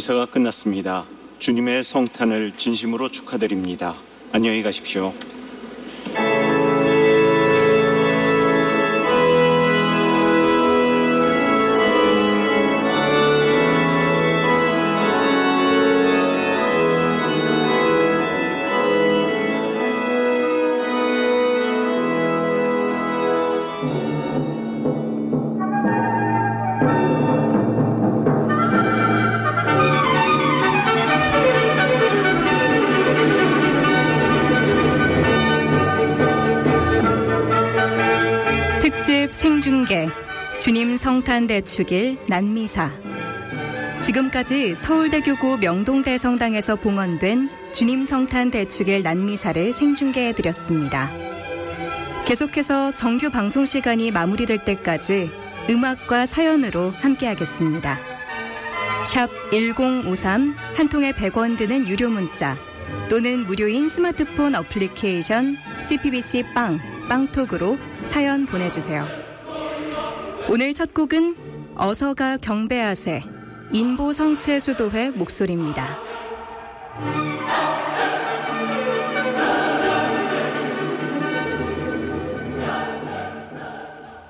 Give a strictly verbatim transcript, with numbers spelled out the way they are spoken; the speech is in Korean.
미사가 끝났습니다. 주님의 성탄을 진심으로 축하드립니다. 안녕히 가십시오. 특집 생중계 주님 성탄 대축일 난미사. 지금까지 서울대교구 명동대 성당에서 봉헌된 주님 성탄 대축일 난미사를 생중계해드렸습니다. 계속해서 정규 방송 시간이 마무리될 때까지 음악과 사연으로 함께하겠습니다. 샵 일공오삼, 한 통에 백 원 드는 유료 문자 또는 무료인 스마트폰 어플리케이션 씨피비씨 빵, 빵톡으로 사연 보내주세요. 오늘 첫 곡은 어서가 경배하세 인보성채수도회 목소리입니다.